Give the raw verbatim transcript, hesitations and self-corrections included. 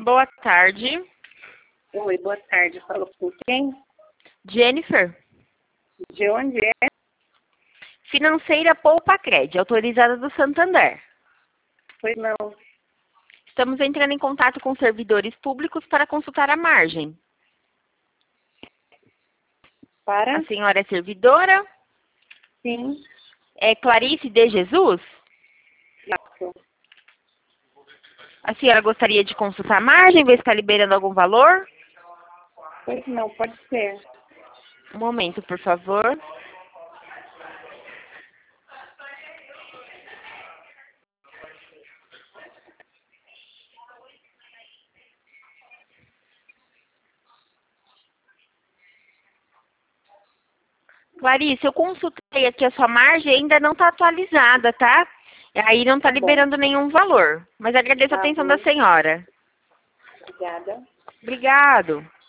Boa tarde. Oi, boa tarde. Falo com quem? Jennifer. De onde é? Financeira Poupa Cred, autorizada do Santander. Pois não. Estamos entrando em contato com servidores públicos para consultar a margem. Para? A senhora é servidora? Sim. É Clarice de Jesus? Isso. A senhora gostaria de consultar a margem, ver se está liberando algum valor? Pois não, pode ser. Um momento, por favor. Clarice, eu consultei aqui a sua margem e ainda não está atualizada, tá? Aí não está Tá bom. liberando nenhum valor. Mas agradeço a Tá atenção bom. da senhora. Obrigada. Obrigado.